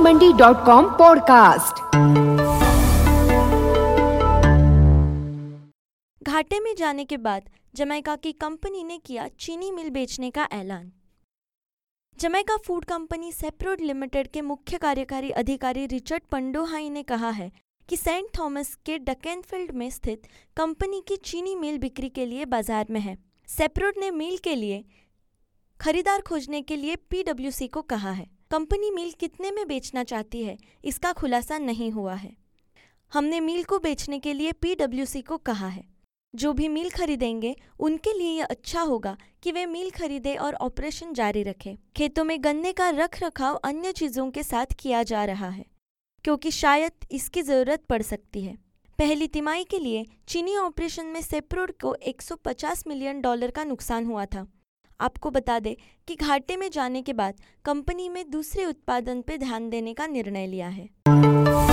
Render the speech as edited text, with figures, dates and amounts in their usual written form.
सब्जीमंडी.com podcast. घाटे में जाने के बाद जमैका की कंपनी ने किया चीनी मिल बेचने का ऐलान। Jamaica food company Seprod limited के मुख्य कार्यकारी अधिकारी रिचर्ड पंडोहाई ने कहा है कि सेंट थॉमस के डकेनफील्ड में स्थित कंपनी की चीनी मिल बिक्री के लिए बाजार में है। सेप्रोड ने मिल के लिए खरीदार खोजने के लिए पीडब्ल्यूसी को कहा है। कंपनी मिल कितने में बेचना चाहती है, इसका खुलासा नहीं हुआ है। हमने मिल को बेचने के लिए पीडब्ल्यूसी को कहा है। जो भी मिल खरीदेंगे उनके लिए यह अच्छा होगा कि वे मिल खरीदे और ऑपरेशन जारी रखें। खेतों में गन्ने का रख रखाव अन्य चीज़ों के साथ किया जा रहा है क्योंकि शायद इसकी ज़रूरत पड़ सकती है। पहली तिमाही के लिए चीनी ऑपरेशन में सेप्रोड को $150 मिलियन का नुकसान हुआ था। आपको बता दें कि घाटे में जाने के बाद कंपनी में दूसरे उत्पादन पर ध्यान देने का निर्णय लिया है।